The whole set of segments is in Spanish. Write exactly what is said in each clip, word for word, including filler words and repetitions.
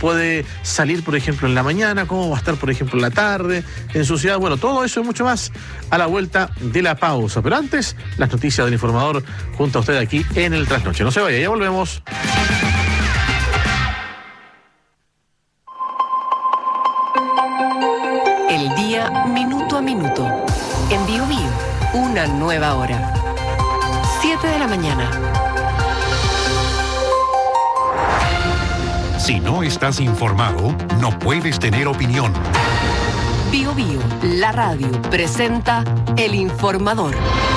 puede salir, por ejemplo, en la mañana, cómo va a estar, por ejemplo, en la tarde, en su ciudad. Bueno, todo eso y mucho más a la vuelta de la pausa. Pero antes, las noticias del informador junto a usted aquí en el Trasnoche. No se vaya, ya volvemos. El día minuto a minuto. En Bio Bio, una nueva hora. siete de la mañana. Si no estás informado, no puedes tener opinión. Bio Bio, la radio, presenta El Informador.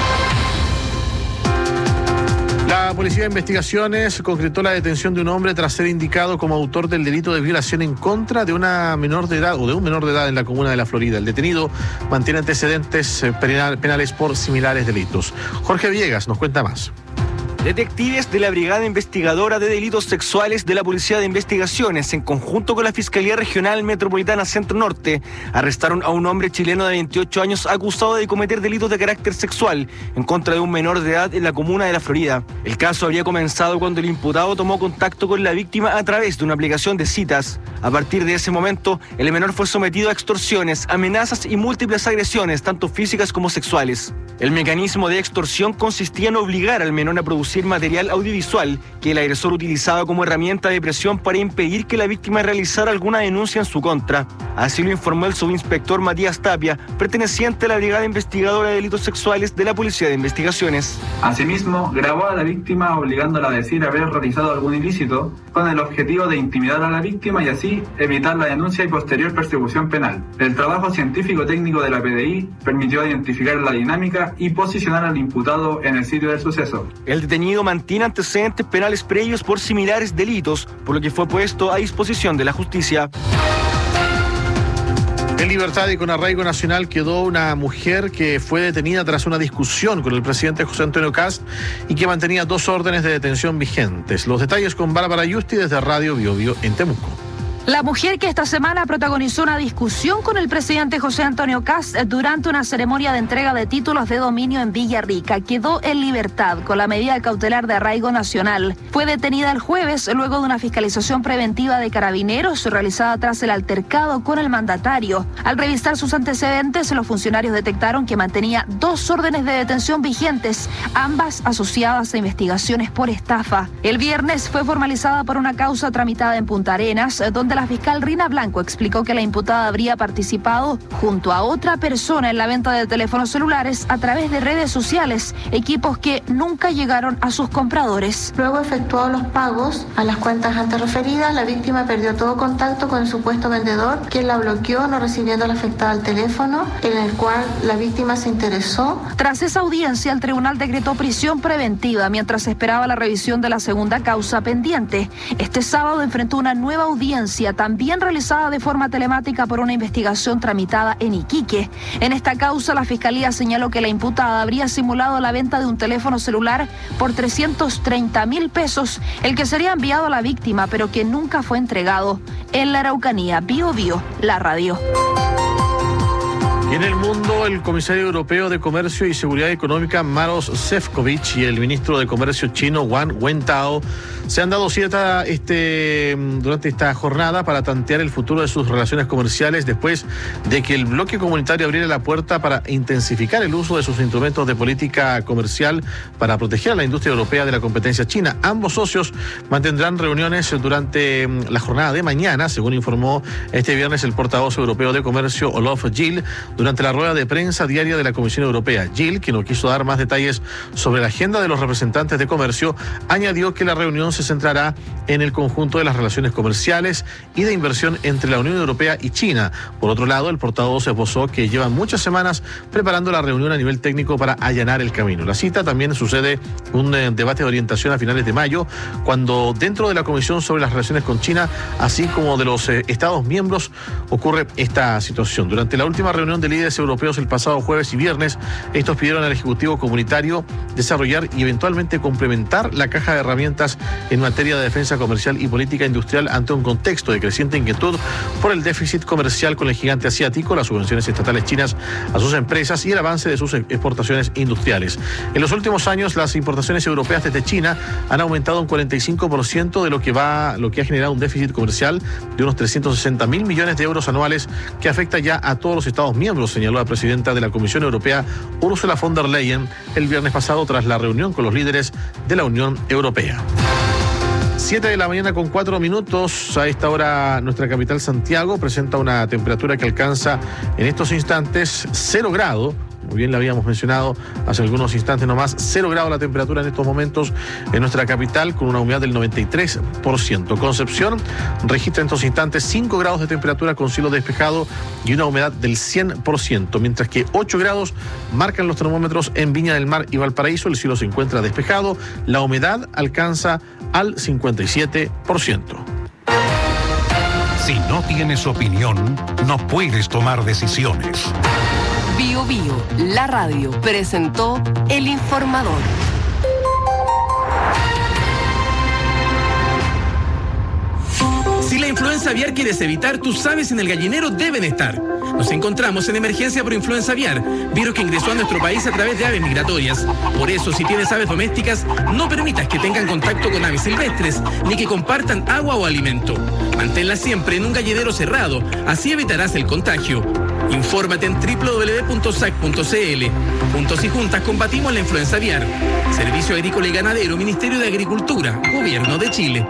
La Policía de Investigaciones concretó la detención de un hombre tras ser indicado como autor del delito de violación en contra de una menor de edad o de un menor de edad en la comuna de La Florida. El detenido mantiene antecedentes penales por similares delitos. Jorge Villegas nos cuenta más. Detectives de la Brigada Investigadora de Delitos Sexuales de la Policía de Investigaciones, en conjunto con la Fiscalía Regional Metropolitana Centro Norte, arrestaron a un hombre chileno de veintiocho años acusado de cometer delitos de carácter sexual en contra de un menor de edad en la comuna de La Florida. El caso habría comenzado cuando el imputado tomó contacto con la víctima a través de una aplicación de citas. A partir de ese momento, el menor fue sometido a extorsiones, amenazas y múltiples agresiones, tanto físicas como sexuales. El mecanismo de extorsión consistía en obligar al menor a producir material audiovisual que el agresor utilizaba como herramienta de presión para impedir que la víctima realizara alguna denuncia en su contra. Así lo informó el subinspector Matías Tapia, perteneciente a la Brigada Investigadora de Delitos Sexuales de la Policía de Investigaciones. Asimismo, grabó a la víctima obligándola a decir haber realizado algún ilícito con el objetivo de intimidar a la víctima y así evitar la denuncia y posterior persecución penal. El trabajo científico-técnico de la P D I permitió identificar la dinámica y posicionar al imputado en el sitio del suceso. El detenido mantiene antecedentes penales previos por similares delitos, por lo que fue puesto a disposición de la justicia. En libertad y con arraigo nacional quedó una mujer que fue detenida tras una discusión con el presidente José Antonio Kast y que mantenía dos órdenes de detención vigentes. Los detalles con Bárbara Yusti desde Radio Bio Bio en Temuco. La mujer que esta semana protagonizó una discusión con el presidente José Antonio Kast durante una ceremonia de entrega de títulos de dominio en Villarrica quedó en libertad con la medida cautelar de arraigo nacional. Fue detenida el jueves luego de una fiscalización preventiva de carabineros realizada tras el altercado con el mandatario. Al revisar sus antecedentes, los funcionarios detectaron que mantenía dos órdenes de detención vigentes, ambas asociadas a investigaciones por estafa. El viernes fue formalizada por una causa tramitada en Punta Arenas, donde la fiscal Rina Blanco explicó que la imputada habría participado junto a otra persona en la venta de teléfonos celulares a través de redes sociales, equipos que nunca llegaron a sus compradores. Luego efectuó los pagos a las cuentas antes referidas, la víctima perdió todo contacto con el supuesto vendedor, quien la bloqueó, no recibiendo a la afectada el teléfono, en el cual la víctima se interesó. Tras esa audiencia, el tribunal decretó prisión preventiva mientras esperaba la revisión de la segunda causa pendiente. Este sábado enfrentó una nueva audiencia también realizada de forma telemática por una investigación tramitada en Iquique. En esta causa, la Fiscalía señaló que la imputada habría simulado la venta de un teléfono celular por trescientos treinta mil pesos, el que sería enviado a la víctima, pero que nunca fue entregado. En la Araucanía, Bio Bio, la radio. Y en el mundo, el comisario europeo de Comercio y Seguridad Económica, Maros Šefčovič, y el ministro de Comercio chino, Wang Wentao, se han dado cita este, durante esta jornada para tantear el futuro de sus relaciones comerciales después de que el bloque comunitario abriera la puerta para intensificar el uso de sus instrumentos de política comercial para proteger a la industria europea de la competencia china. Ambos socios mantendrán reuniones durante la jornada de mañana, según informó este viernes el portavoz europeo de Comercio, Olof Gil, durante la rueda de prensa diaria de la Comisión Europea. Gil, que no quiso dar más detalles sobre la agenda de los representantes de comercio, añadió que la reunión se centrará en el conjunto de las relaciones comerciales y de inversión entre la Unión Europea y China. Por otro lado, el portavoz esbozó que llevan muchas semanas preparando la reunión a nivel técnico para allanar el camino. La cita también sucede un eh, debate de orientación a finales de mayo, cuando dentro de la Comisión sobre las relaciones con China, así como de los eh, Estados miembros, ocurre esta situación. Durante la última reunión de de líderes europeos el pasado jueves y viernes. Estos pidieron al Ejecutivo Comunitario desarrollar y eventualmente complementar la caja de herramientas en materia de defensa comercial y política industrial ante un contexto de creciente inquietud por el déficit comercial con el gigante asiático, las subvenciones estatales chinas a sus empresas y el avance de sus exportaciones industriales. En los últimos años, las importaciones europeas desde China han aumentado un cuarenta y cinco por ciento, de lo que va, lo que ha generado un déficit comercial de unos trescientos sesenta mil millones de euros anuales que afecta ya a todos los Estados miembros, señaló la presidenta de la Comisión Europea, Ursula von der Leyen, el viernes pasado tras la reunión con los líderes de la Unión Europea. Siete de la mañana con cuatro minutos. A esta hora nuestra capital Santiago presenta una temperatura que alcanza en estos instantes cero grado. Muy bien, la habíamos mencionado hace algunos instantes nomás, cero grado la temperatura en estos momentos en nuestra capital, con una humedad del noventa y tres por ciento. Concepción registra en estos instantes cinco grados de temperatura con cielo despejado y una humedad del cien por ciento, mientras que ocho grados marcan los termómetros en Viña del Mar y Valparaíso. El cielo se encuentra despejado, la humedad alcanza al cincuenta y siete por ciento. Si no tienes opinión, no puedes tomar decisiones. Bio Bio, la radio, presentó El Informador. Si la influenza aviar quieres evitar, tus aves en el gallinero deben estar. Nos encontramos en emergencia por influenza aviar, virus que ingresó a nuestro país a través de aves migratorias. Por eso, si tienes aves domésticas, no permitas que tengan contacto con aves silvestres, ni que compartan agua o alimento. Manténlas siempre en un gallinero cerrado, así evitarás el contagio. Infórmate en doble u doble u doble u punto s a c punto c l. Juntos y juntas combatimos la influenza aviar. Servicio Agrícola y Ganadero, Ministerio de Agricultura, Gobierno de Chile.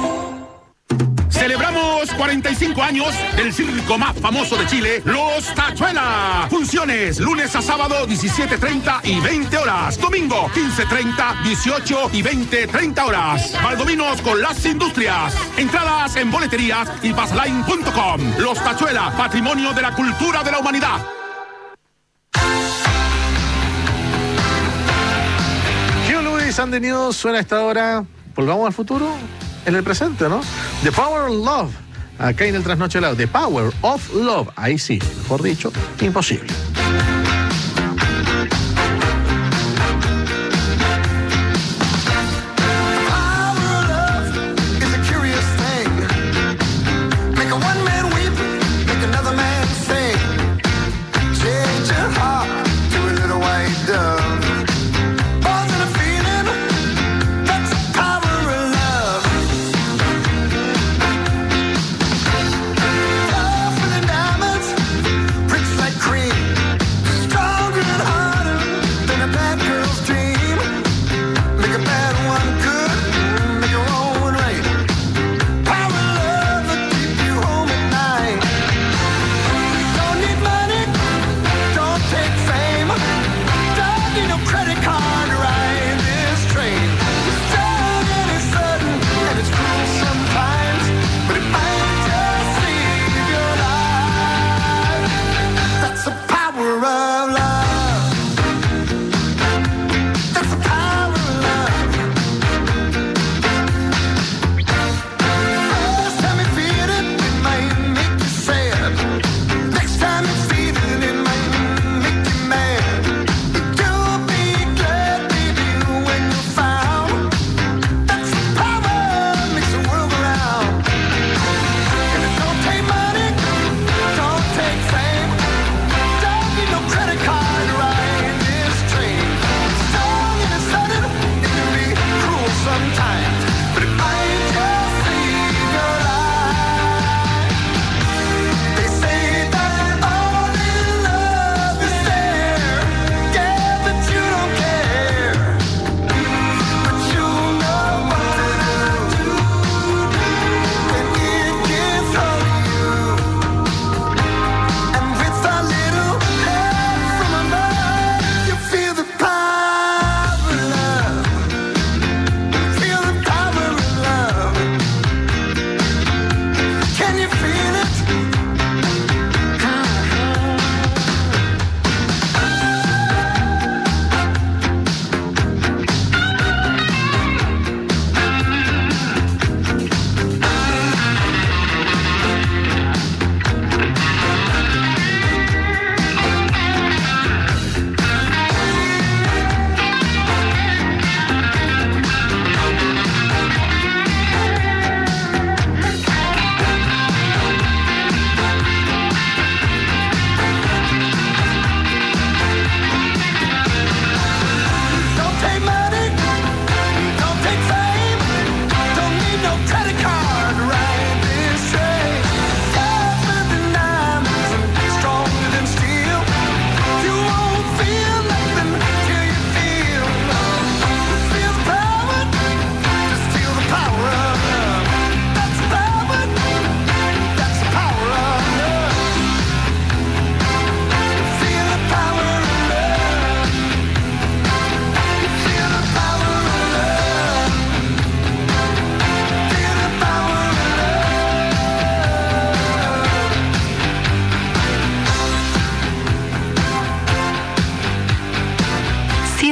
Celebramos cuarenta y cinco años del circo más famoso de Chile, Los Tachuela. Funciones lunes a sábado diecisiete treinta y veinte horas. Domingo quince treinta, dieciocho y veinte treinta horas. Valdominos con las industrias. Entradas en boleterías y basline punto com. Los Tachuela, patrimonio de la cultura de la humanidad. Hugh Lewis and the News suena a esta hora. Volvamos al futuro. En el presente, ¿no? The Power of Love. Acá en el Trasnoche Lado. The Power of Love. Ahí sí, mejor dicho, imposible. Cream.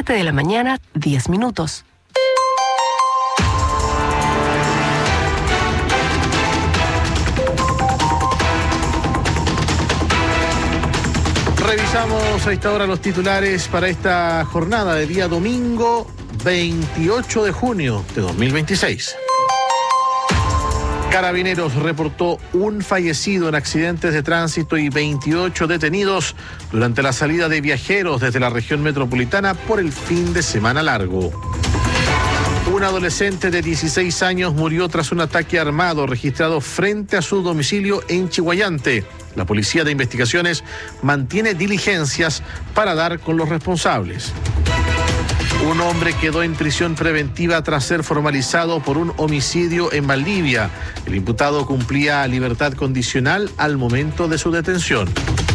siete de la mañana, diez minutos. Revisamos a esta hora los titulares para esta jornada de día domingo veintiocho de junio de dos mil veintiséis. Carabineros reportó un fallecido en accidentes de tránsito y veintiocho detenidos durante la salida de viajeros desde la región metropolitana por el fin de semana largo. Un adolescente de dieciséis años murió tras un ataque armado registrado frente a su domicilio en Chiguayante. La Policía de Investigaciones mantiene diligencias para dar con los responsables. Un hombre quedó en prisión preventiva tras ser formalizado por un homicidio en Valdivia. El imputado cumplía libertad condicional al momento de su detención.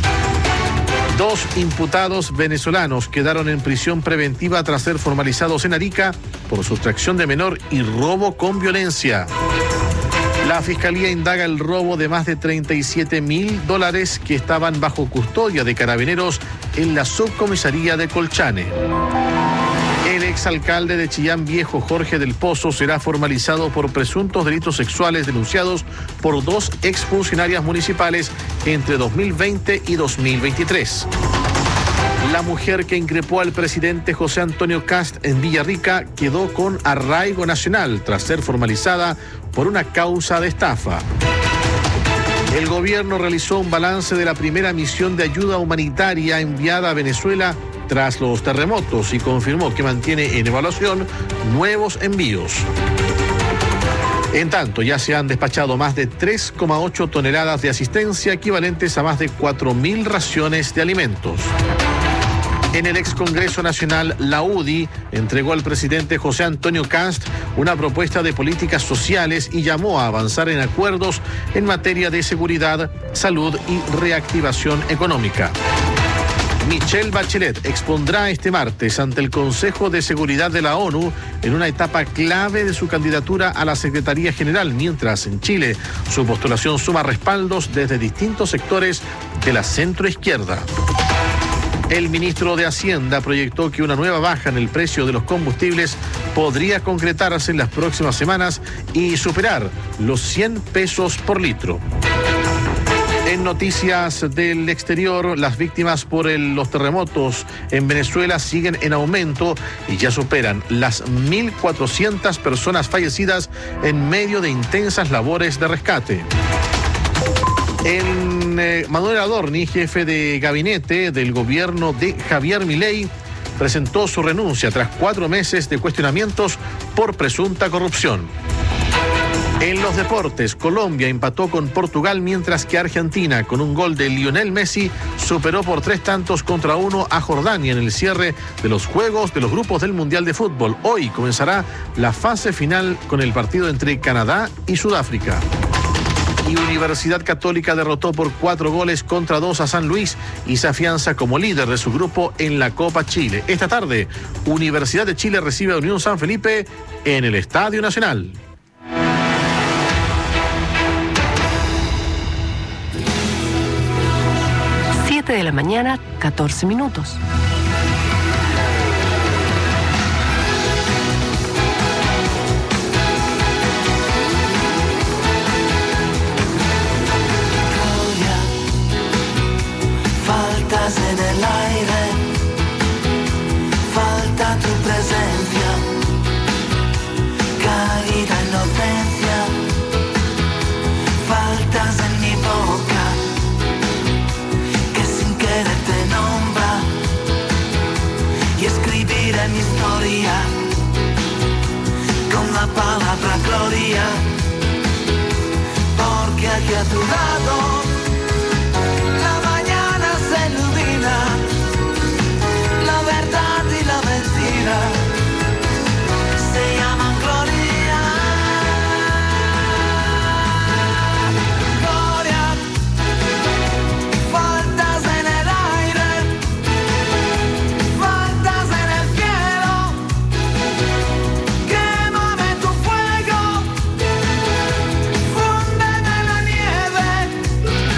Dos imputados venezolanos quedaron en prisión preventiva tras ser formalizados en Arica por sustracción de menor y robo con violencia. La Fiscalía indaga el robo de más de treinta y siete mil dólares que estaban bajo custodia de Carabineros en la subcomisaría de Colchane. El exalcalde de Chillán Viejo, Jorge del Pozo, será formalizado por presuntos delitos sexuales denunciados por dos exfuncionarias municipales entre dos mil veinte y dos mil veintitrés. La mujer que increpó al presidente José Antonio Kast en Villarrica quedó con arraigo nacional tras ser formalizada por una causa de estafa. El gobierno realizó un balance de la primera misión de ayuda humanitaria enviada a Venezuela tras los terremotos y confirmó que mantiene en evaluación nuevos envíos. En tanto, ya se han despachado más de tres coma ocho toneladas de asistencia, equivalentes a más de cuatro mil raciones de alimentos. En el ex Congreso Nacional, la U D I entregó al presidente José Antonio Kast una propuesta de políticas sociales y llamó a avanzar en acuerdos en materia de seguridad, salud y reactivación económica. Michelle Bachelet expondrá este martes ante el Consejo de Seguridad de la ONU en una etapa clave de su candidatura a la Secretaría General, mientras en Chile su postulación suma respaldos desde distintos sectores de la centroizquierda. El ministro de Hacienda proyectó que una nueva baja en el precio de los combustibles podría concretarse en las próximas semanas y superar los cien pesos por litro. En noticias del exterior, las víctimas por el, los terremotos en Venezuela siguen en aumento y ya superan las mil cuatrocientas personas fallecidas en medio de intensas labores de rescate. En eh, Manuel Adorni, jefe de gabinete del gobierno de Javier Milei, presentó su renuncia tras cuatro meses de cuestionamientos por presunta corrupción. En los deportes, Colombia empató con Portugal, mientras que Argentina, con un gol de Lionel Messi, superó por tres tantos contra uno a Jordania en el cierre de los Juegos de los Grupos del Mundial de Fútbol. Hoy comenzará la fase final con el partido entre Canadá y Sudáfrica. Y Universidad Católica derrotó por cuatro goles contra dos a San Luis y se afianza como líder de su grupo en la Copa Chile. Esta tarde, Universidad de Chile recibe a Unión San Felipe en el Estadio Nacional. siete de la mañana, catorce minutos. Faltas en el aire, falta tu presencia, caída inocencia, faltas en mi boca, que sin querer te nombra, y escribir en mi historia, con la palabra gloria, porque aquí a tu lado la verdad y la mentira se llaman gloria. Gloria, faltas en el aire, faltas en el cielo, quémame tu fuego, fúndeme la nieve.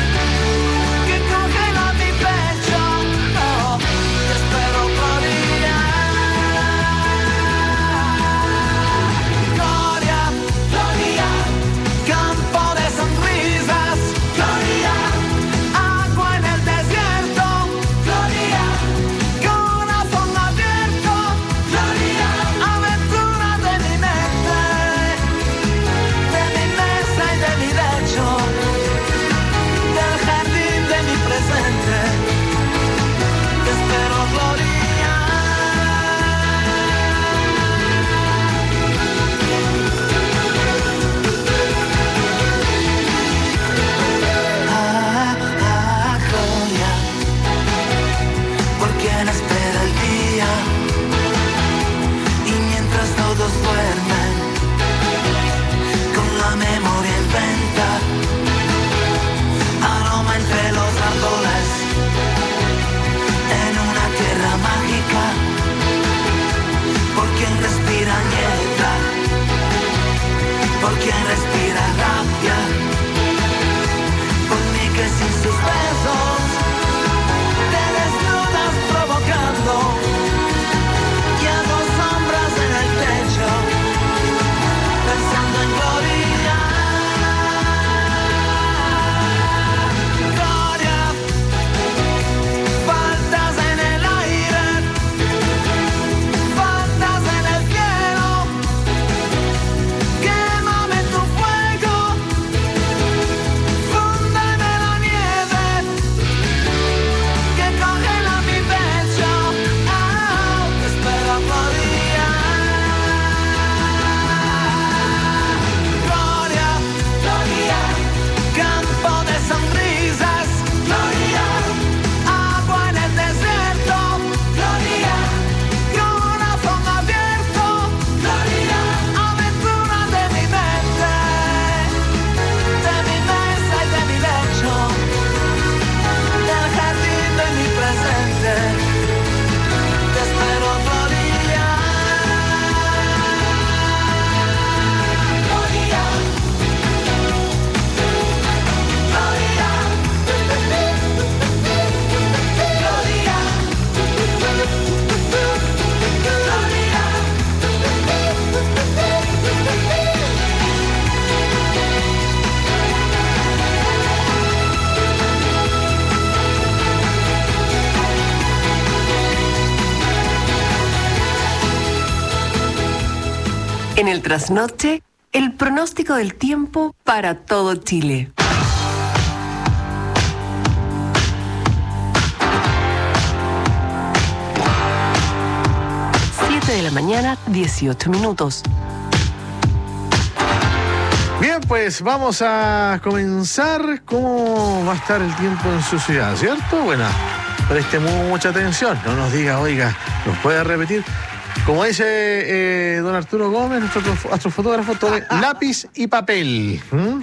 quien respira rabia, por mí que sin sus besos te desnudas provocando, y a dos sombras en el techo, pensando en gloria. Gloria, faltas en el aire, faltas en el cielo, quémame tu fuego, fúndeme la nieve, que congela mi pecho, ah, te espero por día. Gloria, gloria, campo de sonrisas, gloria, agua en el desierto, gloria, corazón abierto, gloria, aventura de mi mente, de mi mesa y de mi lecho, del jardín de mi presente, te espero otro día. Gloria, En el trasnoche, el pronóstico del tiempo para todo Chile. siete de la mañana, dieciocho minutos. Bien, pues vamos a comenzar. ¿Cómo va a estar el tiempo en su ciudad, cierto? Bueno, preste mucha atención. No nos diga, oiga, ¿nos puede repetir? Como dice eh, don Arturo Gómez, nuestro astrofotógrafo, tome lápiz y papel. ¿Mm?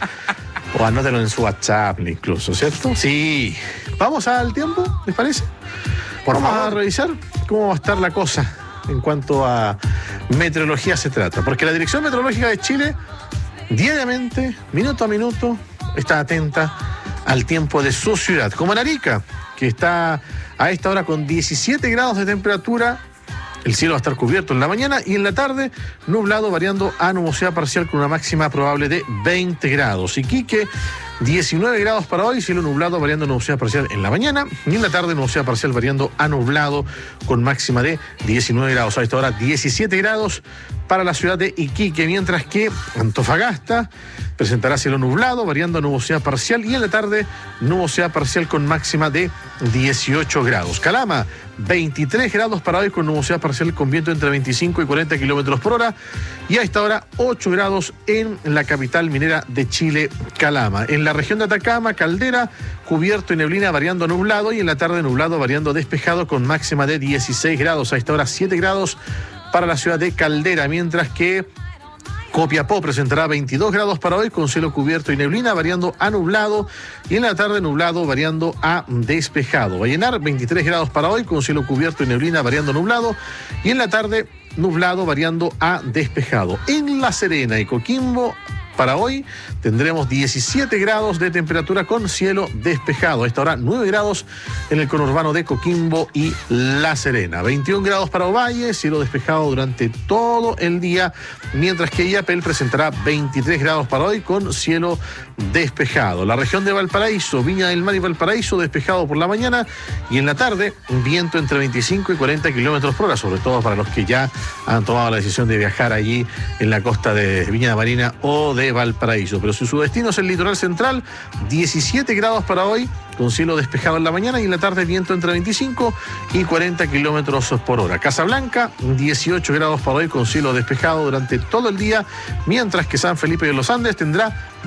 O anótelo en su WhatsApp incluso, ¿cierto? Sí. Vamos al tiempo, ¿les parece? Por Vamos favor. a revisar cómo va a estar la cosa en cuanto a meteorología se trata. Porque la Dirección Meteorológica de Chile, diariamente, minuto a minuto, está atenta al tiempo de su ciudad. Como en Arica, que está a esta hora con diecisiete grados de temperatura. El cielo va a estar cubierto en la mañana y en la tarde nublado, variando a nubosidad parcial con una máxima probable de veinte grados. Iquique, diecinueve grados para hoy, cielo nublado, variando a nubosidad parcial en la mañana y en la tarde nubosidad parcial variando a nublado con máxima de diecinueve grados. A esta hora diecisiete grados para la ciudad de Iquique, mientras que Antofagasta presentará cielo nublado, variando a nubosidad parcial y en la tarde nubosidad parcial con máxima de dieciocho grados. Calama, veintitrés grados para hoy con nubosidad parcial con viento entre veinticinco y cuarenta kilómetros por hora y a esta hora ocho grados en la capital minera de Chile, Calama. En la región de Atacama, Caldera, cubierto y neblina variando a nublado y en la tarde nublado variando a despejado con máxima de dieciséis grados. A esta hora siete grados para la ciudad de Caldera, mientras que Copiapó presentará veintidós grados para hoy con cielo cubierto y neblina variando a nublado y en la tarde nublado variando a despejado. Vallenar, veintitrés grados para hoy con cielo cubierto y neblina variando a nublado y en la tarde nublado variando a despejado. En La Serena y Coquimbo, para hoy tendremos diecisiete grados de temperatura con cielo despejado. A esta hora nueve grados en el conurbano de Coquimbo y La Serena. veintiún grados para Ovalle, cielo despejado durante todo el día, mientras que Illapel presentará veintitrés grados para hoy con cielo despejado. La región de Valparaíso, Viña del Mar y Valparaíso, despejado por la mañana y en la tarde viento entre veinticinco y cuarenta kilómetros por hora, sobre todo para los que ya han tomado la decisión de viajar allí en la costa de Viña Marina o de Valparaíso. Pero si su destino es el litoral central, diecisiete grados para hoy con cielo despejado en la mañana y en la tarde viento entre veinticinco y cuarenta kilómetros por hora. Casablanca, dieciocho grados para hoy con cielo despejado durante todo el día, mientras que San Felipe de los Andes tendrá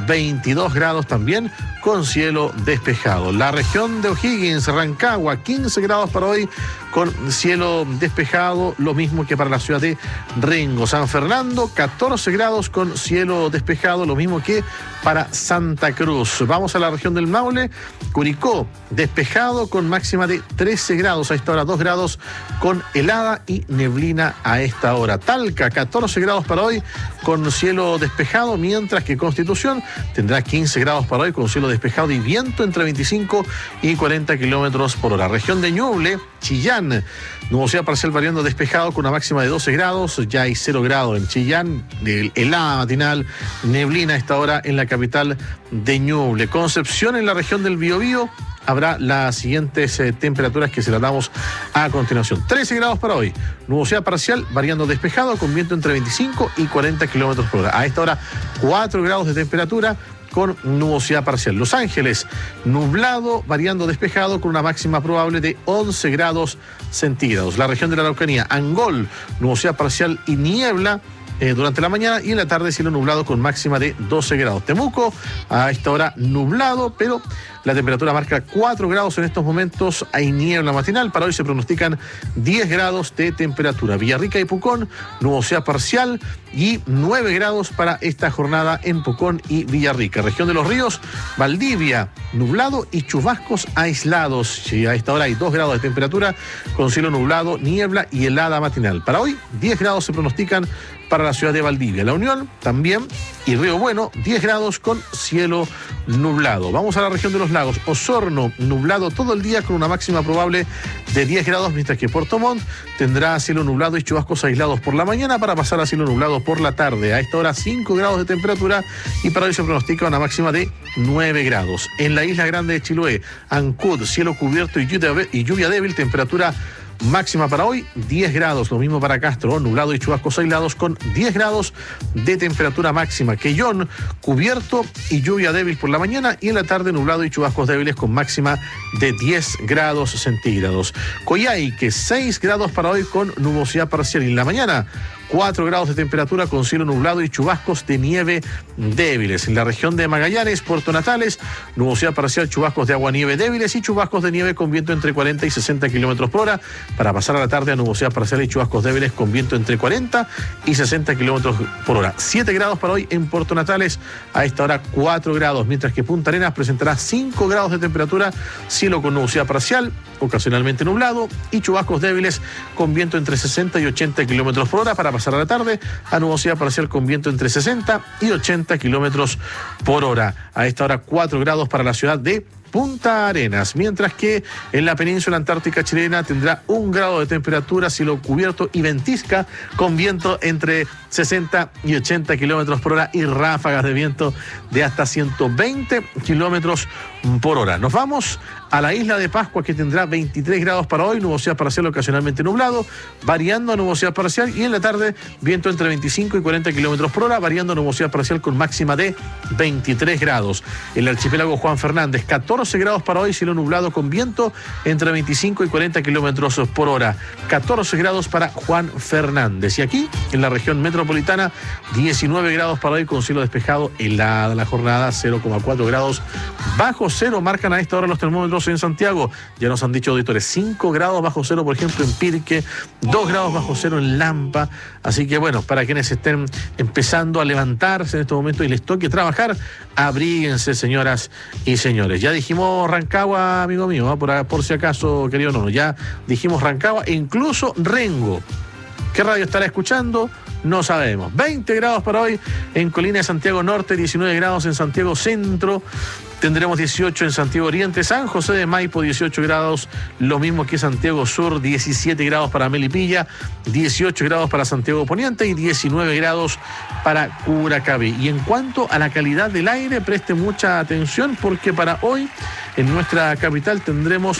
veintidós grados también con cielo despejado. La región de O'Higgins, Rancagua, quince grados para hoy con cielo despejado, lo mismo que para la ciudad de Rengo. San Fernando, catorce grados con cielo despejado, lo mismo que para Santa Cruz. Vamos a la región del Maule, Curicó, despejado con máxima de trece grados, a esta hora dos grados con helada y neblina a esta hora. Talca, catorce grados para hoy con cielo despejado, mientras que Constitución tendrá quince grados para hoy con cielo despejado y viento entre veinticinco y cuarenta kilómetros por hora. Región de Ñuble, Chillán, nubosidad parcial variando despejado con una máxima de doce grados, ya hay cero grados en Chillán, helada matinal, neblina a esta hora en la capital de Ñuble. Concepción, en la región del Biobío, habrá las siguientes eh, temperaturas que se las damos a continuación. trece grados para hoy, nubosidad parcial variando despejado con viento entre veinticinco y cuarenta kilómetros por hora. A esta hora cuatro grados de temperatura con nubosidad parcial. Los Ángeles, nublado, variando despejado con una máxima probable de once grados centígrados. La región de la Araucanía, Angol, nubosidad parcial y niebla eh, durante la mañana, y en la tarde cielo nublado con máxima de doce grados. Temuco, a esta hora nublado, pero la temperatura marca cuatro grados en estos momentos, hay niebla matinal. Para hoy se pronostican diez grados de temperatura. Villarrica y Pucón, nubosidad parcial y nueve grados para esta jornada en Pucón y Villarrica. Región de los Ríos, Valdivia, nublado y chubascos aislados. Y a esta hora hay dos grados de temperatura con cielo nublado, niebla y helada matinal. Para hoy, diez grados se pronostican para la ciudad de Valdivia. La Unión también, y Río Bueno, diez grados con cielo nublado. Vamos a la región de los Lagos. Osorno, nublado todo el día con una máxima probable de diez grados, mientras que Puerto Montt tendrá cielo nublado y chubascos aislados por la mañana para pasar a cielo nublado por la tarde. A esta hora cinco grados de temperatura y para hoy se pronostica una máxima de nueve grados. En la isla grande de Chiloé, Ancud, cielo cubierto y lluvia, y lluvia débil, temperatura máxima para hoy, diez grados. Lo mismo para Castro, nublado y chubascos aislados con diez grados de temperatura máxima. Quellón, cubierto y lluvia débil por la mañana, y en la tarde nublado y chubascos débiles con máxima de diez grados centígrados. Coyhaique, seis grados para hoy con nubosidad parcial, y en la mañana cuatro grados de temperatura con cielo nublado y chubascos de nieve débiles. En la región de Magallanes, Puerto Natales, nubosidad parcial, chubascos de agua-nieve débiles y chubascos de nieve con viento entre cuarenta y sesenta kilómetros por hora. Para pasar a la tarde a nubosidad parcial y chubascos débiles con viento entre cuarenta y sesenta kilómetros por hora. siete grados para hoy en Puerto Natales, a esta hora cuatro grados, mientras que Punta Arenas presentará cinco grados de temperatura, cielo con nubosidad parcial, ocasionalmente nublado y chubascos débiles con viento entre sesenta y ochenta kilómetros por hora. Para pasar a la tarde a nubosidad parcial con viento entre sesenta y ochenta kilómetros por hora. A esta hora cuatro grados para la ciudad de Punta Arenas, mientras que en la península antártica chilena tendrá un grado de temperatura, cielo cubierto y ventisca con viento entre sesenta y ochenta kilómetros por hora y ráfagas de viento de hasta ciento veinte kilómetros por hora. Nos vamos a la isla de Pascua, que tendrá veintitrés grados para hoy, nubosidad parcial ocasionalmente nublado, variando a nubosidad parcial, y en la tarde viento entre veinticinco y cuarenta kilómetros por hora, variando a nubosidad parcial con máxima de veintitrés grados. El archipiélago Juan Fernández, catorce grados para hoy, cielo nublado con viento entre veinticinco y cuarenta kilómetros por hora. catorce grados para Juan Fernández. Y aquí, en la región metropolitana, diecinueve grados para hoy con cielo despejado, helada la jornada, cero coma cuatro grados bajo cero marcan a esta hora los termómetros en Santiago. Ya nos han dicho auditores, cinco grados bajo cero, por ejemplo, en Pirque, dos grados bajo cero en Lampa. Así que bueno, para quienes estén empezando a levantarse en este momento y les toque trabajar, abríguense, señoras y señores. Ya dijimos Rancagua, amigo mío, ¿eh? por, por si acaso, querido Nono, ya dijimos Rancagua e incluso Rengo. ¿Qué radio estará escuchando? No sabemos. veinte grados para hoy en Colina de Santiago Norte, diecinueve grados en Santiago Centro, tendremos dieciocho en Santiago Oriente, San José de Maipo dieciocho grados, lo mismo que Santiago Sur, diecisiete grados para Melipilla, dieciocho grados para Santiago Poniente y diecinueve grados para Curacaví. Y en cuanto a la calidad del aire, preste mucha atención porque para hoy en nuestra capital tendremos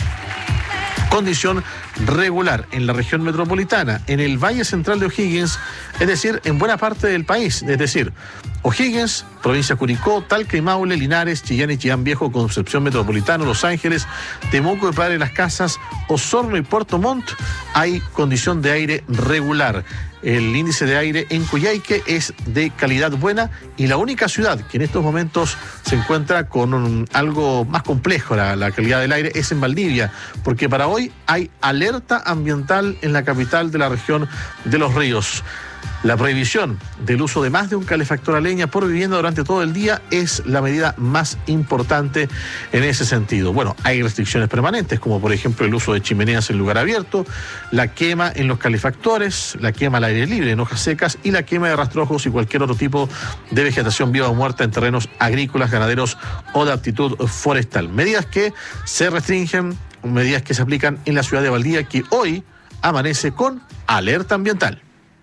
condición regular en la región metropolitana, en el Valle Central de O'Higgins, es decir, en buena parte del país, es decir, O'Higgins, provincia Curicó, Talca y Maule, Linares, Chillán y Chillán Viejo, Concepción Metropolitano, Los Ángeles, Temuco y Padre Las Casas, Osorno y Puerto Montt, hay condición de aire regular. El índice de aire en Coyhaique es de calidad buena y la única ciudad que en estos momentos se encuentra con un, algo más complejo la, la calidad del aire es en Valdivia, porque para hoy hay alerta ambiental en la capital de la región de Los Ríos. La prohibición del uso de más de un calefactor a leña por vivienda durante todo el día es la medida más importante en ese sentido. Bueno, hay restricciones permanentes, como por ejemplo el uso de chimeneas en lugar abierto, la quema en los calefactores, la quema al aire libre en hojas secas y la quema de rastrojos y cualquier otro tipo de vegetación viva o muerta en terrenos agrícolas, ganaderos o de aptitud forestal. Medidas que se restringen, medidas que se aplican en la ciudad de Valdivia, que hoy amanece con alerta ambiental.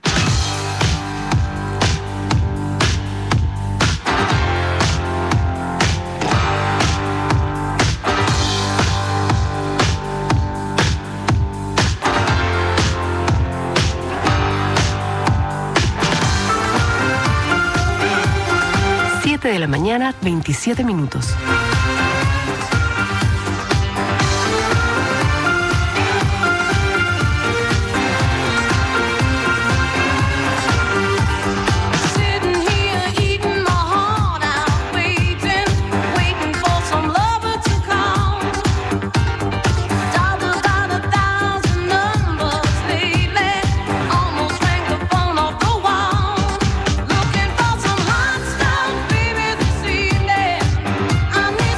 De la mañana, veintisiete minutos. I need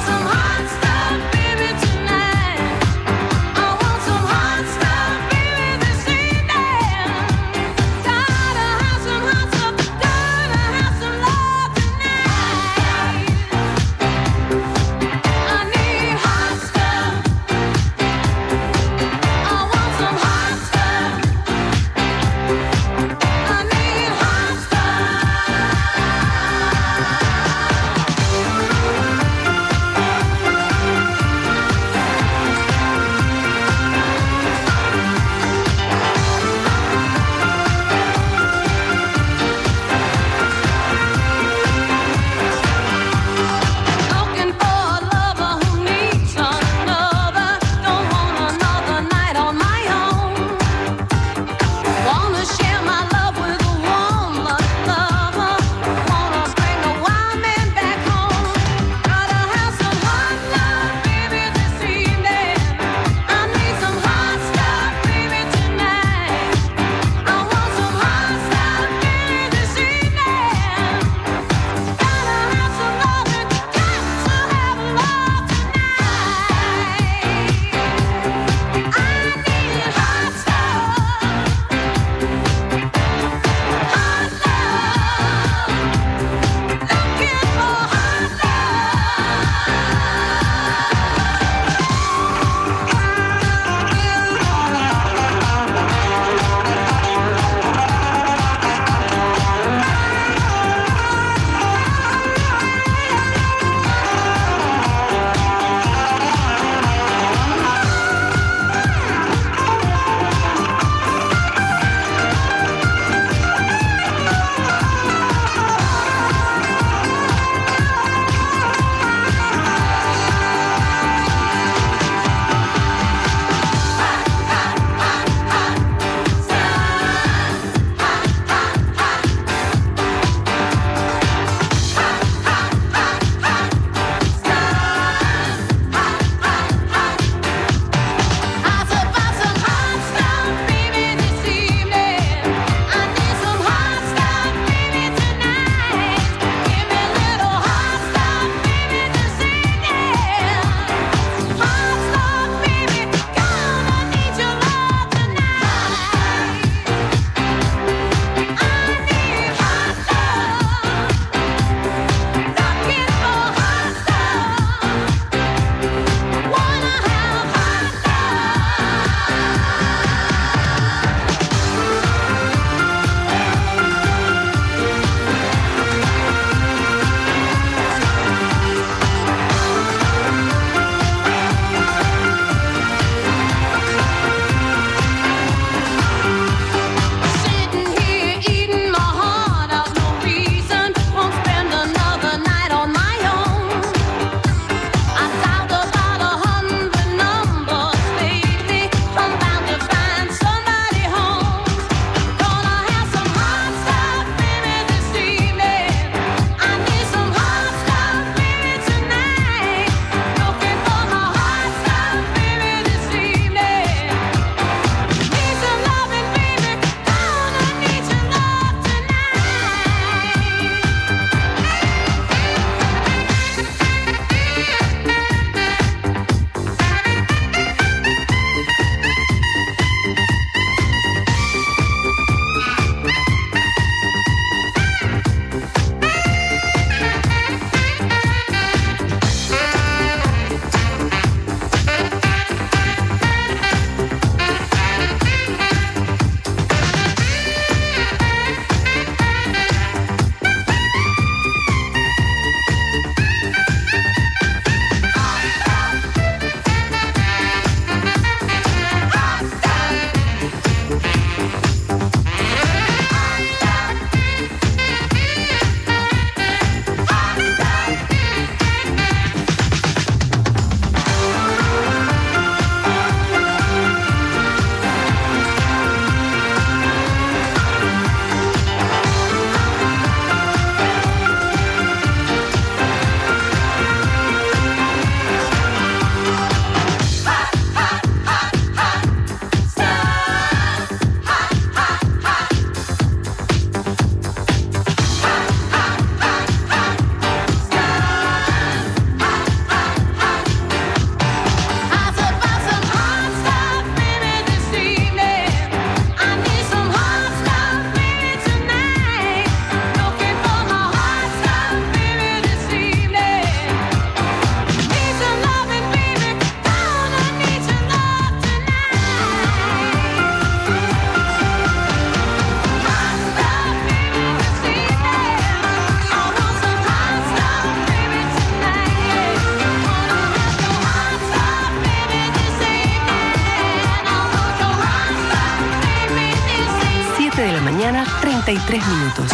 mañana, treinta y tres minutos.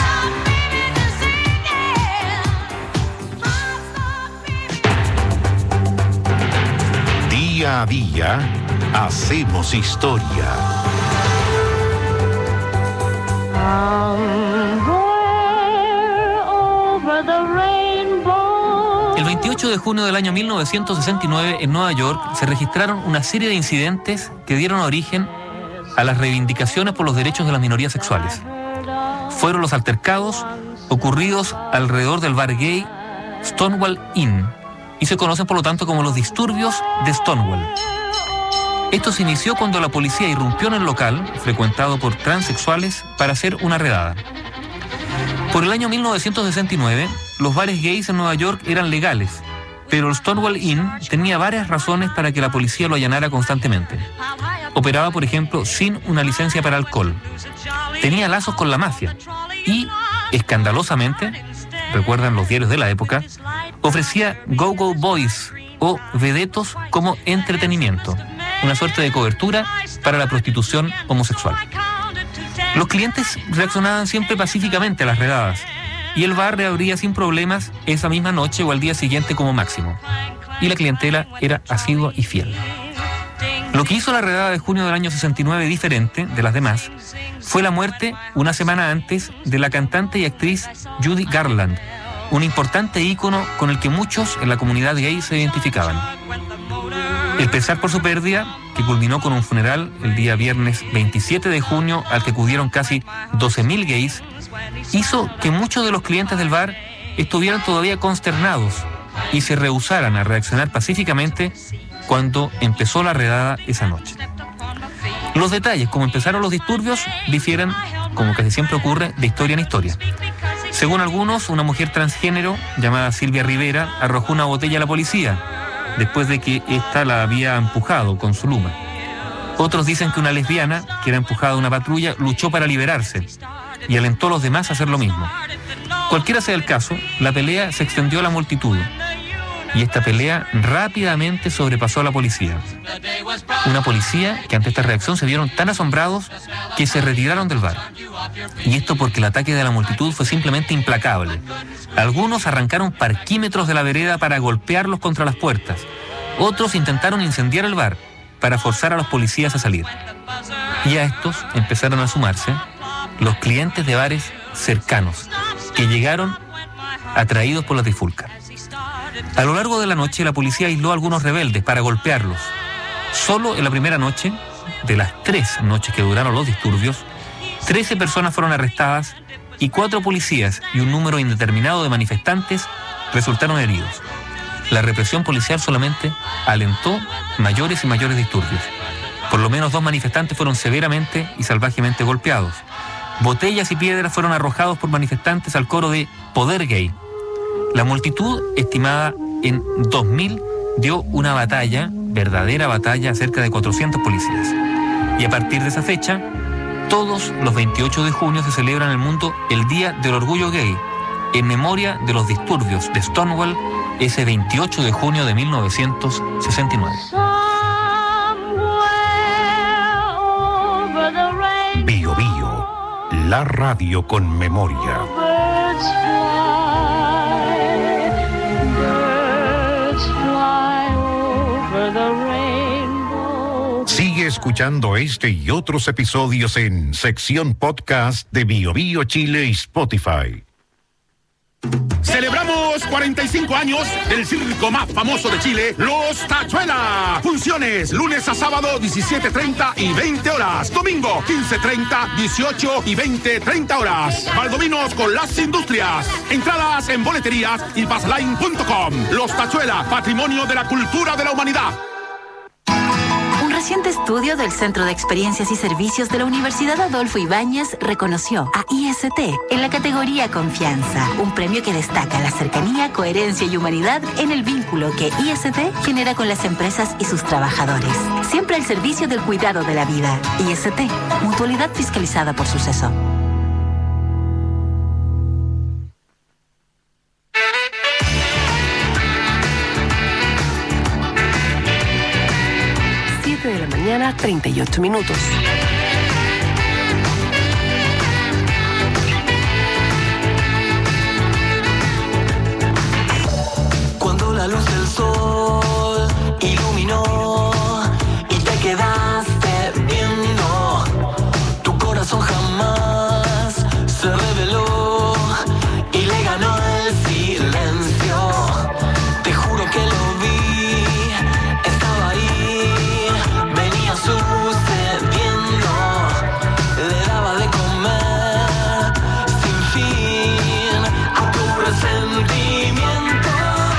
Día a día, hacemos historia. El veintiocho de junio del año mil novecientos sesenta y nueve, en Nueva York, se registraron una serie de incidentes que dieron origen a las reivindicaciones por los derechos de las minorías sexuales. Fueron los altercados ocurridos alrededor del bar gay Stonewall Inn, y se conocen por lo tanto como los disturbios de Stonewall. Esto se inició cuando la policía irrumpió en el local, frecuentado por transexuales, para hacer una redada. Por el año mil novecientos sesenta y nueve, los bares gays en Nueva York eran legales, pero el Stonewall Inn tenía varias razones para que la policía lo allanara constantemente. Operaba, por ejemplo, sin una licencia para alcohol. Tenía lazos con la mafia y, escandalosamente, recuerdan los diarios de la época, ofrecía go-go boys o vedetos como entretenimiento, una suerte de cobertura para la prostitución homosexual. Los clientes reaccionaban siempre pacíficamente a las redadas, y el bar reabría sin problemas esa misma noche o al día siguiente como máximo. Y la clientela era asidua y fiel. Lo que hizo la redada de junio del año sesenta y nueve diferente de las demás fue la muerte, una semana antes, de la cantante y actriz Judy Garland, un importante ícono con el que muchos en la comunidad gay se identificaban. El pesar por su pérdida, que culminó con un funeral el día viernes veintisiete de junio al que acudieron casi doce mil gays, hizo que muchos de los clientes del bar estuvieran todavía consternados y se rehusaran a reaccionar pacíficamente cuando empezó la redada esa noche. Los detalles, como empezaron los disturbios, difieren, como casi siempre ocurre, de historia en historia. Según algunos, una mujer transgénero llamada Silvia Rivera arrojó una botella a la policía después de que ésta la había empujado con su luma. Otros dicen que una lesbiana, que era empujada a una patrulla, luchó para liberarse y alentó a los demás a hacer lo mismo. Cualquiera sea el caso, la pelea se extendió a la multitud y esta pelea rápidamente sobrepasó a la policía. Una policía que ante esta reacción se vieron tan asombrados que se retiraron del bar. Y esto porque el ataque de la multitud fue simplemente implacable. Algunos arrancaron parquímetros de la vereda para golpearlos contra las puertas. Otros intentaron incendiar el bar para forzar a los policías a salir. Y a estos empezaron a sumarse los clientes de bares cercanos, que llegaron atraídos por la trifulca. A lo largo de la noche, la policía aisló a algunos rebeldes para golpearlos. Solo en la primera noche, de las tres noches que duraron los disturbios, trece personas fueron arrestadas y cuatro policías y un número indeterminado de manifestantes resultaron heridos. La represión policial solamente alentó mayores y mayores disturbios. Por lo menos dos manifestantes fueron severamente y salvajemente golpeados. Botellas y piedras fueron arrojados por manifestantes al coro de Poder Gay. La multitud, estimada en dos mil, dio una batalla, verdadera batalla, a cerca de cuatrocientos policías. Y a partir de esa fecha, todos los veintiocho de junio se celebra en el mundo el Día del Orgullo Gay, en memoria de los disturbios de Stonewall, ese veintiocho de junio de mil novecientos sesenta y nueve. Bio Bio, la radio con memoria. Sigue escuchando este y otros episodios en sección podcast de Bio Bio Chile y Spotify. Celebramos cuarenta y cinco años del circo más famoso de Chile, Los Tachuela. Funciones lunes a sábado diecisiete treinta y veinte horas. Domingo quince treinta, dieciocho y veinte treinta horas. Valdominos con las industrias. Entradas en boleterías y passline punto com. Los Tachuela, patrimonio de la cultura de la humanidad. Un reciente estudio del Centro de Experiencias y Servicios de la Universidad Adolfo Ibáñez reconoció a I S T en la categoría Confianza, un premio que destaca la cercanía, coherencia y humanidad en el vínculo que I S T genera con las empresas y sus trabajadores. Siempre al servicio del cuidado de la vida. I S T, mutualidad fiscalizada por Suceso. De la mañana, treinta y ocho minutos. sol iluminó y te quedaste viendo. Tu corazón jamás se reveló y le ganó el silencio. Te juro que lo vi, estaba ahí, venía sucediendo. Le daba de comer sin fin a tu resentimiento.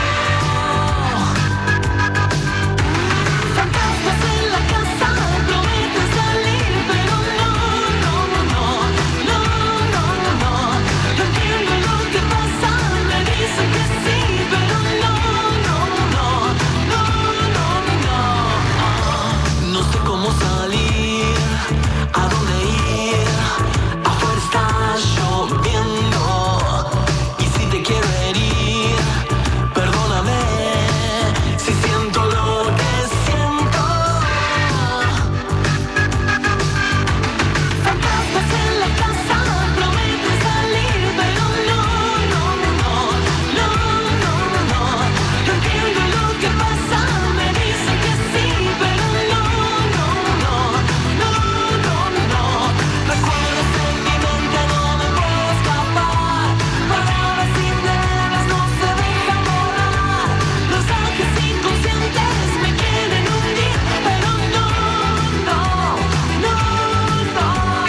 Fantasmas en la casa prometen salir, pero no, no, no, no, no, no, no. No entiendo lo que pasa, me dicen que sí, pero no, no, no, no, no, no. No sé cómo salir, a dónde ir, afuera está lloviendo. Y si te quiero herir, perdóname, si siento lo que siento. Fantasmas en la casa prometen salir, pero no, no, no, no, no, no. No entiendo lo que pasa, me dicen que sí, pero no, no, no, no, no, no. Recuerdos en mi mente, no me puedo escapar. Palabras indelebles no se dejan borrar. Los ángeles inconscientes me quieren hundir, pero no, no, no, no, no.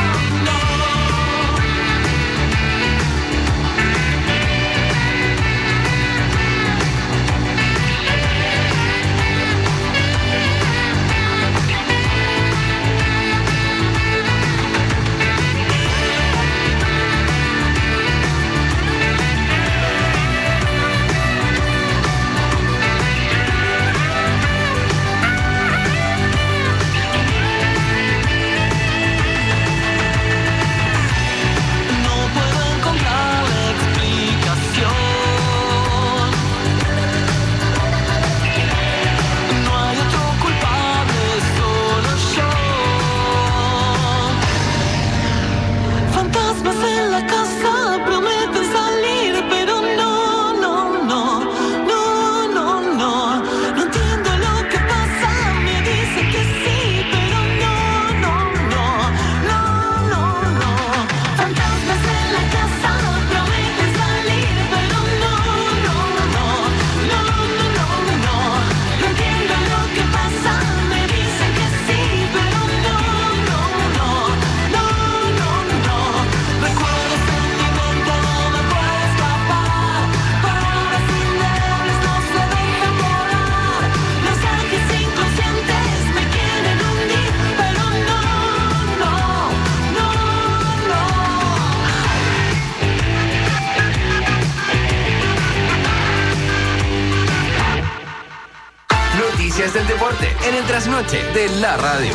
No puedo encontrar la explicación. No hay otro culpable, solo yo. Fantasmas en la casa prometen salir, pero no, no, no, no, no, no. No entiendo lo que pasa, me dicen que sí, pero no, no, no, no, no, no. Fantasmas en la casa prometen salir, pero no, no, no, no, no, no, no. No entiendo lo que pasa, me dicen que sí, pero no, no, no, no, no, no. Recuerdos en mi mente, no me puedo escapar. Palabras indelebles no se dejan borrar. Los ángeles inconscientes me quieren hundir, pero no, no, no, no. Noticias del deporte en el trasnoche de la radio.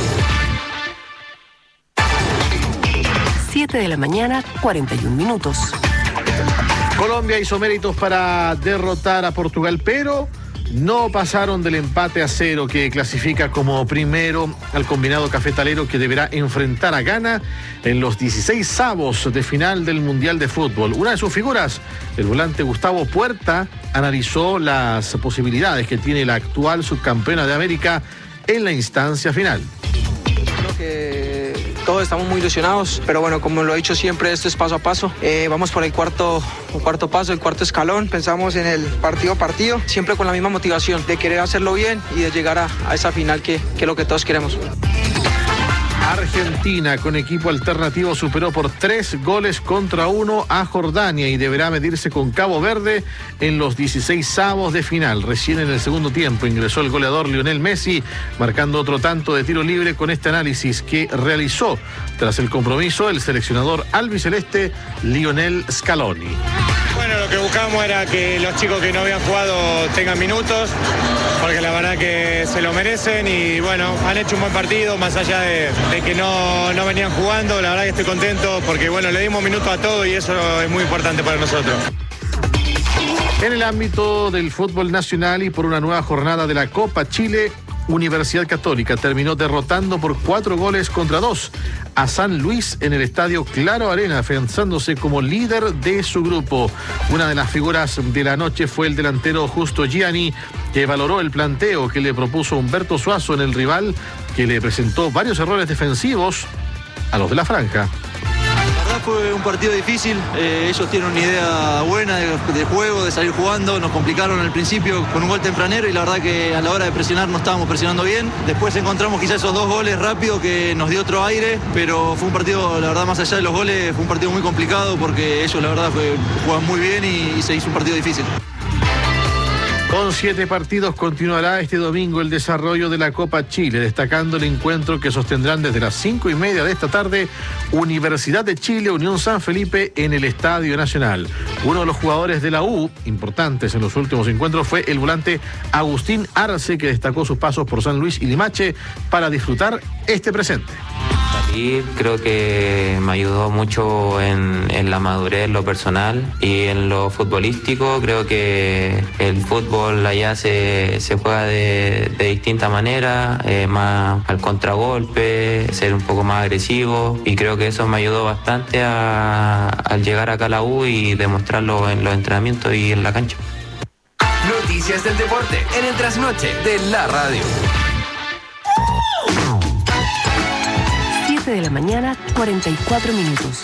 siete de la mañana, cuarenta y un minutos. Colombia hizo méritos para derrotar a Portugal, pero no pasaron del empate a cero que clasifica como primero al combinado cafetalero, que deberá enfrentar a Ghana en los dieciséis avos de final del Mundial de Fútbol. Una de sus figuras, el volante Gustavo Puerta, analizó las posibilidades que tiene la actual subcampeona de América en la instancia final. Creo que todos estamos muy ilusionados, pero bueno, como lo he dicho siempre, esto es paso a paso. Eh, vamos por el cuarto, el cuarto paso, el cuarto escalón. Pensamos en el partido a partido, siempre con la misma motivación de querer hacerlo bien y de llegar a, a esa final que, que es lo que todos queremos. Argentina, con equipo alternativo, superó por tres goles contra uno a Jordania y deberá medirse con Cabo Verde en los dieciséis avos de final. Recién en el segundo tiempo ingresó el goleador Lionel Messi, marcando otro tanto de tiro libre con este análisis que realizó tras el compromiso el seleccionador albiceleste Lionel Scaloni. Bueno, lo que buscamos era que los chicos que no habían jugado tengan minutos, porque la verdad que se lo merecen y bueno, han hecho un buen partido, más allá de, de que no, no venían jugando. La verdad que estoy contento porque bueno, le dimos minutos a todo y eso es muy importante para nosotros. En el ámbito del fútbol nacional y por una nueva jornada de la Copa Chile, Universidad Católica terminó derrotando por cuatro goles contra dos a San Luis en el estadio Claro Arena, afianzándose como líder de su grupo. Una de las figuras de la noche fue el delantero Justo Gianni, que valoró el planteo que le propuso Humberto Suazo en el rival, que le presentó varios errores defensivos a los de la franja. Fue un partido difícil, eh, ellos tienen una idea buena de, de juego, de salir jugando, nos complicaron al principio con un gol tempranero y la verdad que a la hora de presionar no estábamos presionando bien. Después encontramos quizás esos dos goles rápido que nos dio otro aire, pero fue un partido, la verdad, más allá de los goles, fue un partido muy complicado porque ellos la verdad fue, juegan muy bien y, y se hizo un partido difícil. Con siete partidos continuará este domingo el desarrollo de la Copa Chile, destacando el encuentro que sostendrán desde las cinco y media de esta tarde Universidad de Chile, Unión San Felipe en el Estadio Nacional. Uno de los jugadores de la U, importantes en los últimos encuentros, fue el volante Agustín Arce, que destacó sus pasos por San Luis y Limache para disfrutar este presente. Creo que me ayudó mucho en, en la madurez, en lo personal y en lo futbolístico. Creo que el fútbol allá se, se juega de, de distinta manera, eh, más al contragolpe, ser un poco más agresivo, y creo que eso me ayudó bastante a, al llegar acá a la U y demostrarlo en los entrenamientos y en la cancha. Noticias del deporte en el trasnoche de la radio. De la mañana, cuarenta y cuatro minutos.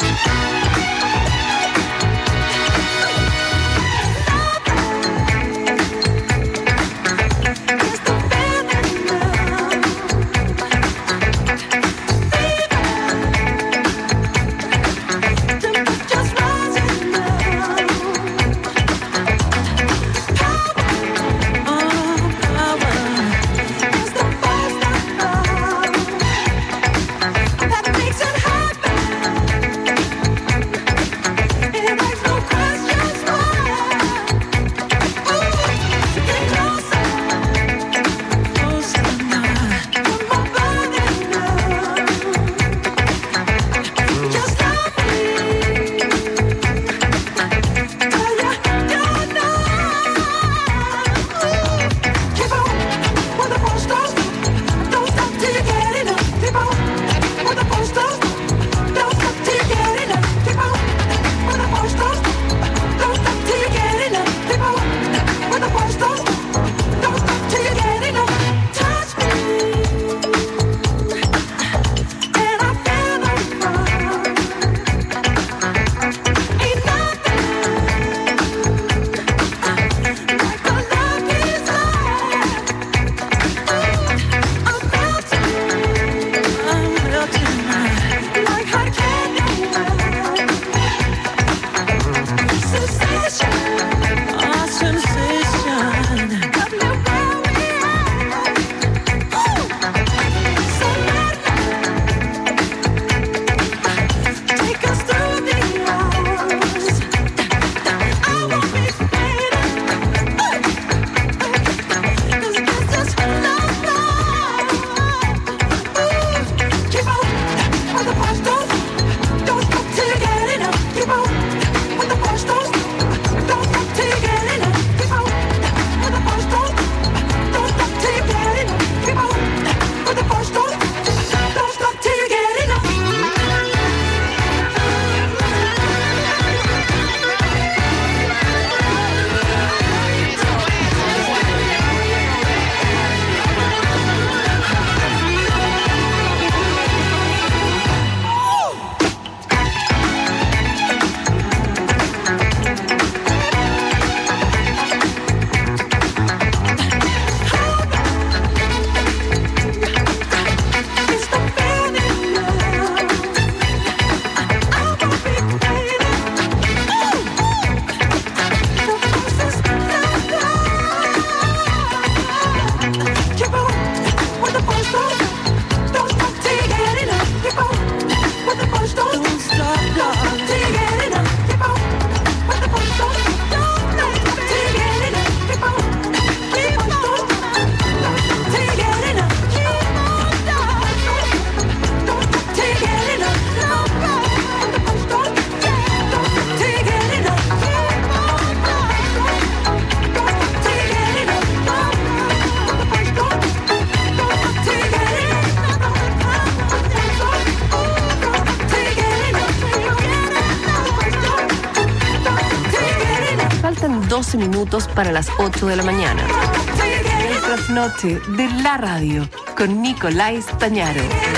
doce minutos para las ocho de la mañana. El trasnoche de la radio con Nicolás Tañaro.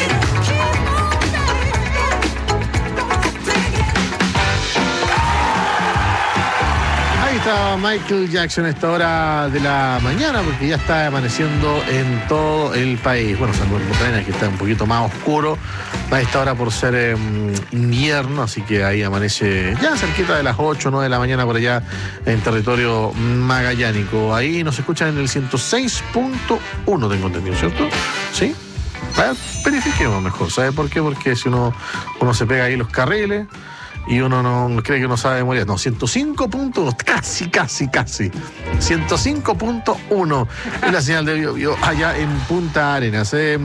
Ahí está Michael Jackson a esta hora de la mañana, porque ya está amaneciendo en todo el país. Bueno, salvo en Punta Arenas, que está un poquito más oscuro a esta hora por ser eh, invierno, así que ahí amanece ya cerquita de las ocho o nueve de la mañana por allá en territorio magallánico. Ahí nos escuchan en el ciento seis punto uno, tengo entendido, ¿cierto? ¿Sí? A ver, verifiquemos mejor. ¿Sabe por qué? Porque si uno, uno se pega ahí los carriles y uno no cree que uno sabe de memoria. No, ciento cinco punto uno, casi, casi, casi. ciento cinco punto uno es la señal de Bio Bio allá en Punta Arenas. Eh,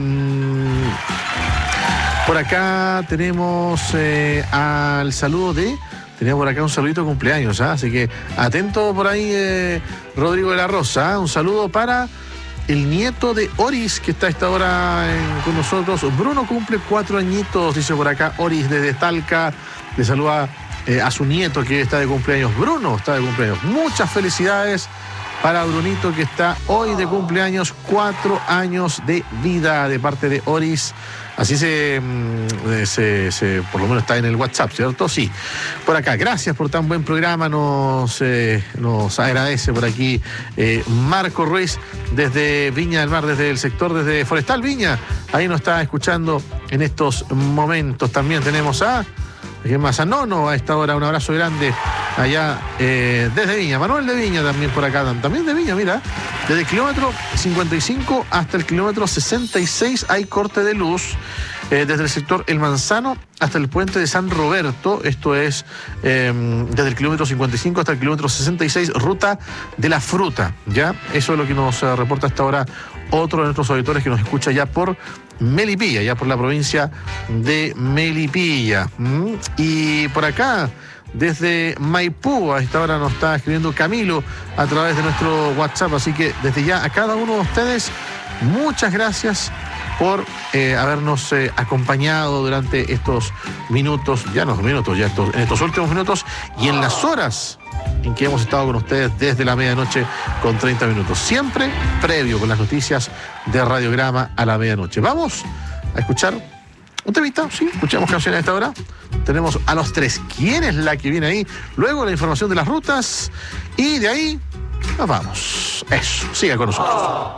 por acá tenemos eh, al saludo de... Tenía por acá un saludito de cumpleaños, ¿eh? Así que atento por ahí, eh, Rodrigo de la Rosa. ¿eh? Un saludo para el nieto de Oris, que está a esta hora en, con nosotros. Bruno cumple cuatro añitos, dice por acá Oris desde Talca. Le saluda eh, a su nieto que está de cumpleaños. Bruno está de cumpleaños. Muchas felicidades para Brunito, que está hoy de cumpleaños, cuatro años de vida de parte de Oris. Así se, se, se, por lo menos está en el WhatsApp, ¿cierto? Sí. Por acá, gracias por tan buen programa. Nos, eh, nos agradece por aquí eh, Marco Ruiz desde Viña del Mar, desde el sector, desde Forestal Viña. Ahí nos está escuchando en estos momentos. También tenemos a... ¿Quién más? A Nono a esta hora, un abrazo grande allá eh, desde Viña. Manuel de Viña también por acá, también de Viña, mira. Desde el kilómetro cincuenta y cinco hasta el kilómetro sesenta y seis hay corte de luz. Eh, desde el sector El Manzano hasta el puente de San Roberto, esto es eh, desde el kilómetro cincuenta y cinco hasta el kilómetro sesenta y seis, ruta de la fruta, ¿ya? Eso es lo que nos eh, reporta hasta ahora otro de nuestros auditores que nos escucha ya por Melipilla, ya por la provincia de Melipilla. ¿Mm? Y por acá, desde Maipú, a esta hora nos está escribiendo Camilo a través de nuestro WhatsApp, así que desde ya a cada uno de ustedes, muchas gracias por eh, habernos eh, acompañado durante estos minutos, ya no minutos, ya estos, en estos últimos minutos y en las horas en que hemos estado con ustedes desde la medianoche con treinta minutos. Siempre previo con las noticias de Radiograma a la medianoche. Vamos a escuchar un temita, sí, escuchamos canciones a esta hora. Tenemos a Los Tres. ¿Quién es la que viene ahí? Luego la información de las rutas y de ahí nos vamos. Eso, siga con nosotros.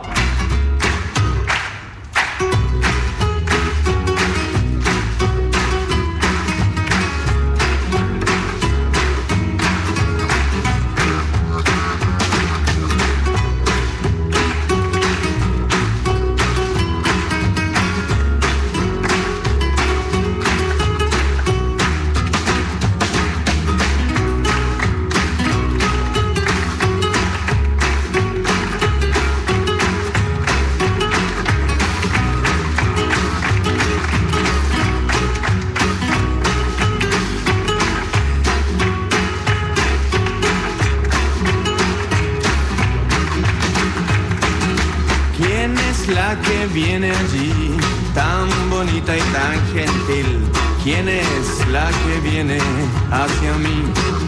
Viene allí, tan bonita y tan gentil. ¿Quién es la que viene hacia mí?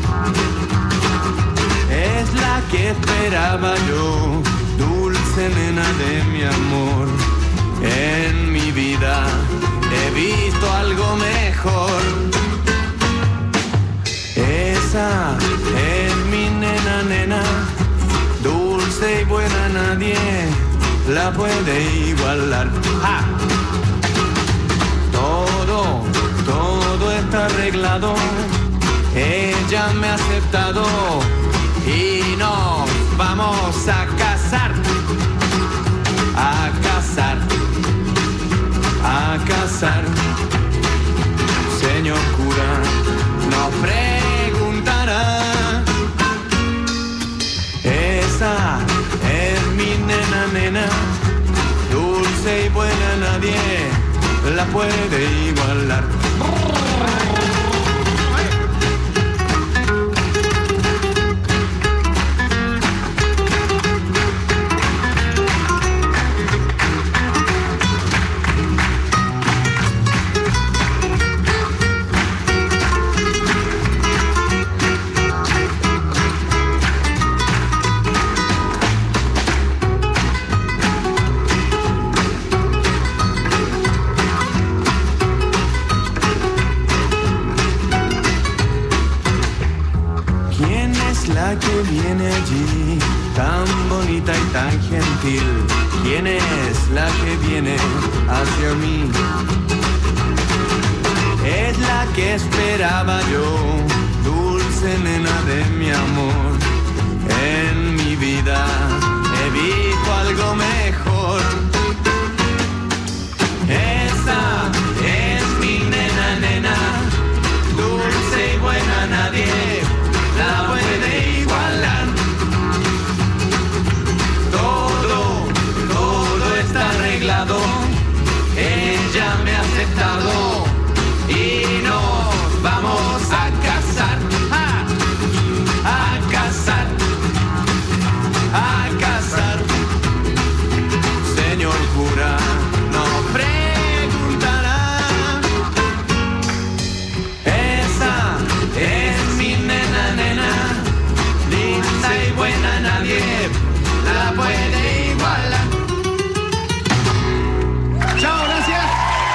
Es la que esperaba yo, dulce nena de mi amor. En mi vida he visto algo mejor. Esa es mi nena, nena, dulce y buena, nadie la puede igualar. ¡Ja! Todo, todo está arreglado. Ella me ha aceptado y nos vamos a casar. A casar, a casar. Señor cura, nos preguntará. Esa es mi nena, nena, dulce y buena, nadie la puede igualar. allí, tan bonita y tan gentil. ¿Quién es la que viene hacia mí? Es la que esperaba yo, dulce nena de mi amor. En mi vida he visto algo mejor. Esa es mi nena, nena, dulce y buena, nadie la puede igualar. Todo, todo está arreglado, ella me ha aceptado y nos vamos a casar, a, a casar, a casar. Señor cura, no preguntará. Esa es mi nena, nena, linda y buena, nadie la puede igualar. Chao, gracias.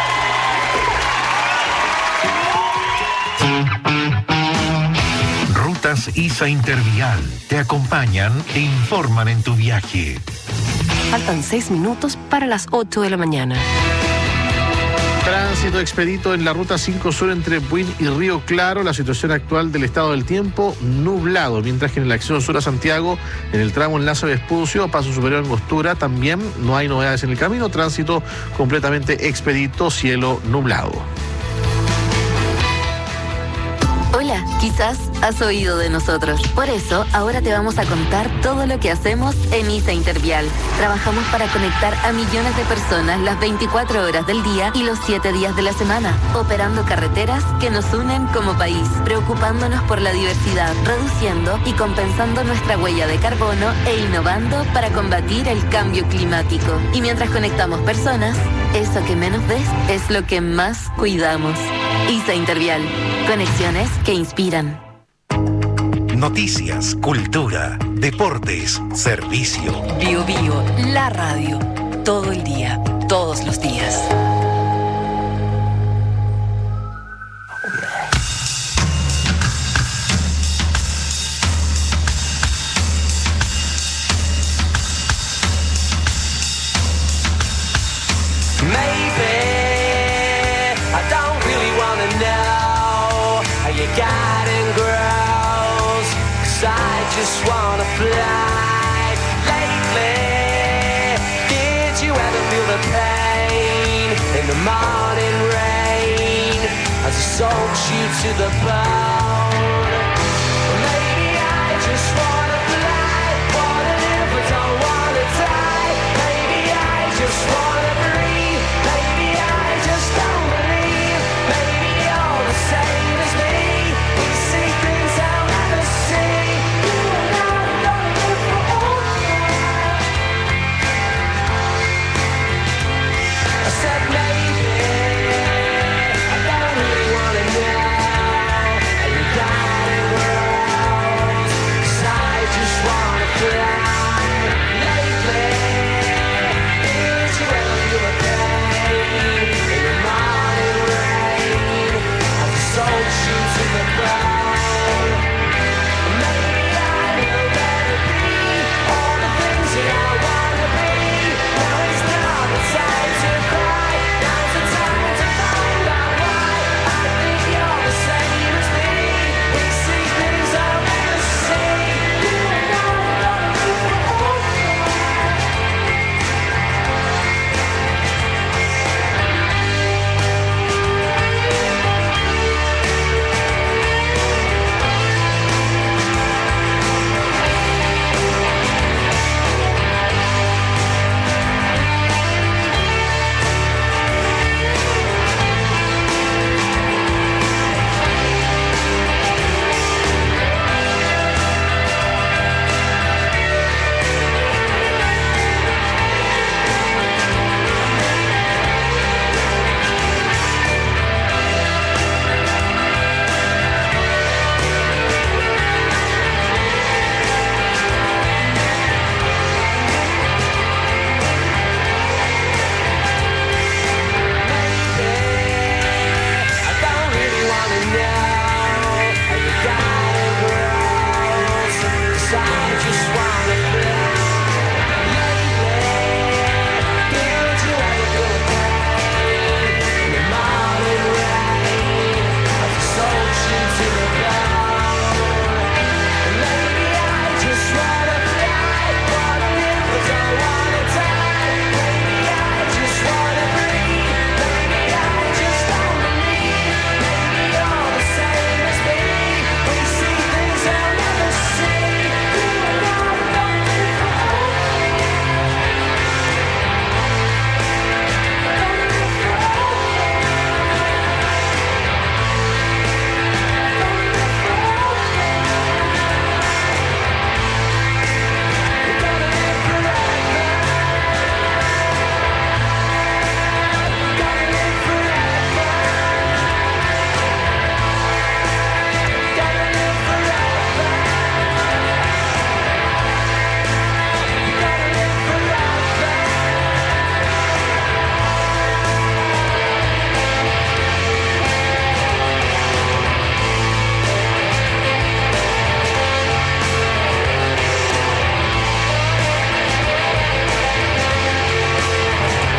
Rutas ISA Intervial te acompañan e informan en tu viaje. Faltan seis minutos para las ocho de la mañana. Tránsito expedito en la ruta cinco Sur entre Buin y Río Claro. La situación actual del estado del tiempo, nublado, mientras que en el acceso sur a Santiago, en el tramo Enlace Vespucio, Paso Superior Angostura, también no hay novedades en el camino. Tránsito completamente expedito, cielo nublado. Hola, quizás has oído de nosotros. Por eso, ahora te vamos a contar todo lo que hacemos en ISA Intervial. Trabajamos para conectar a millones de personas las veinticuatro horas del día y los siete días de la semana, operando carreteras que nos unen como país, preocupándonos por la diversidad, reduciendo y compensando nuestra huella de carbono e innovando para combatir el cambio climático. Y mientras conectamos personas, eso que menos ves es lo que más cuidamos. ISA Intervial. Conexiones que inspiran. Noticias, cultura, deportes, servicio. Bio Bio, la radio. Todo el día, todos los días. Guiding girls, 'cause I just wanna fly. Lately, did you ever feel the pain in the morning rain as it soaks you to the bone?